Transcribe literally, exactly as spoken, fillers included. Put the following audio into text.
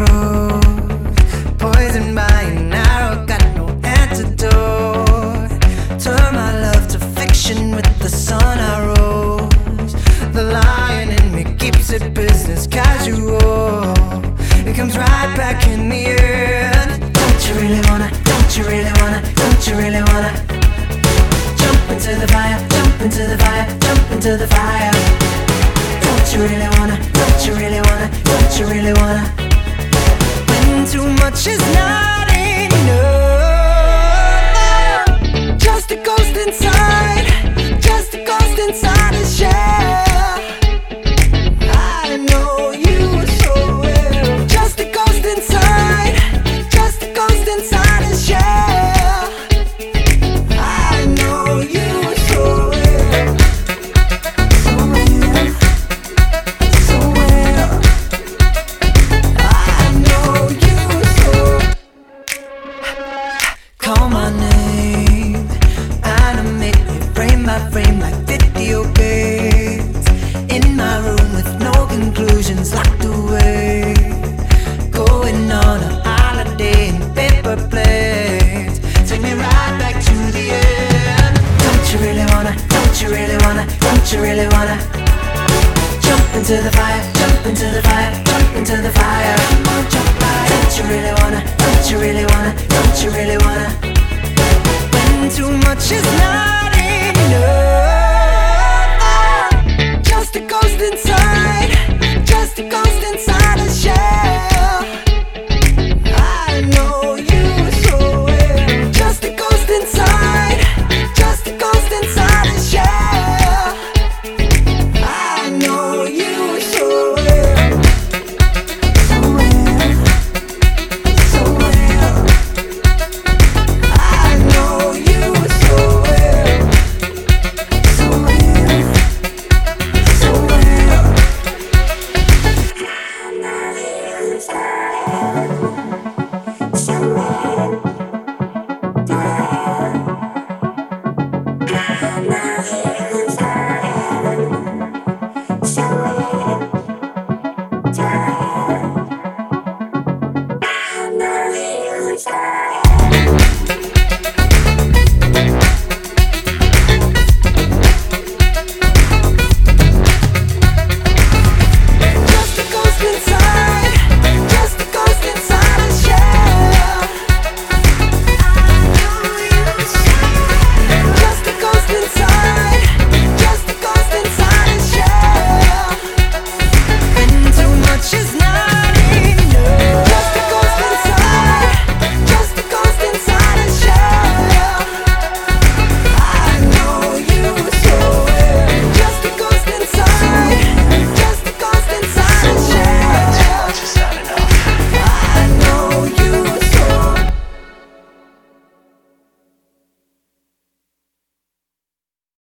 froze, poisoned by an arrow, got no antidote. Turn my love to fiction with the sun I rose. The lion in me keeps it business casual. It comes right back in the end. Don't you really wanna, don't you really wanna, don't you really wanna jump into the fire, jump into the fire, jump into the fire. Don't you really wanna, don't you really wanna, don't you really wanna? When too much is not enough, just a ghost inside, just a ghost inside his shell. I know you so well. Just a ghost inside, just a ghost inside his shell. I know you so well. So well, so well. I know you so. Call my name, animate me frame by frame like video games. In my room with no conclusions, locked away. Going on a holiday in paper planes. Take me right back to the end. Don't you really wanna, don't you really wanna, don't you really wanna jump into the fire, jump into the fire, jump into the fire. Come on, jump right. Don't you really wanna, don't you really wanna, don't you really wanna? When too much is not enough, just a ghost inside, just a ghost inside a shell. I know you so well. Just a ghost inside, just a ghost inside.